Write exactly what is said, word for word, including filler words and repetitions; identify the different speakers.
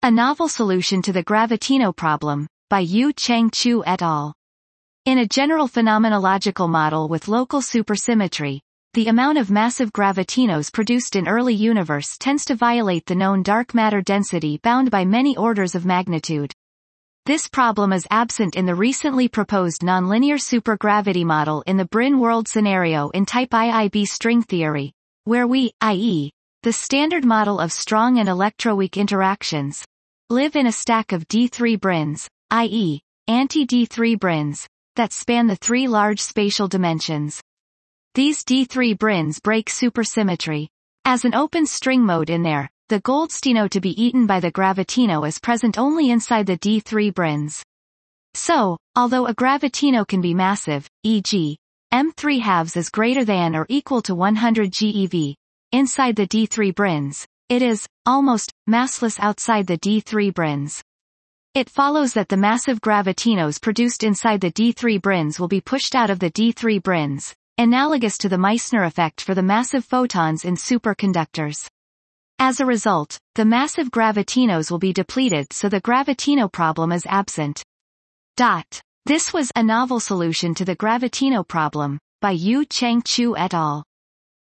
Speaker 1: A novel solution to the gravitino problem, by Yu Cheng Chu et al. In a general phenomenological model with local supersymmetry, the amount of massive gravitinos produced in early universe tends to violate the known dark matter density bound by many orders of magnitude. This problem is absent in the recently proposed nonlinear supergravity model in the Brane world scenario in type I I B string theory, where we, that is, the standard model of strong and electroweak interactions, live in a stack of D three branes, that is, anti-D three branes, that span the three large spatial dimensions. These D three branes break supersymmetry. As an open string mode in there, the Goldstino to be eaten by the gravitino is present only inside the D three branes. So, although a gravitino can be massive, for example, M three halves is greater than or equal to one hundred GeV, inside the D three branes, it is, almost, massless outside the D three branes. It follows that the massive gravitinos produced inside the D three branes will be pushed out of the D three branes, analogous to the Meissner effect for the massive photons in superconductors. As a result, the massive gravitinos will be depleted, so the gravitino problem is absent. Dot. This was a novel solution to the gravitino problem, by Yu Cheng Chu et al.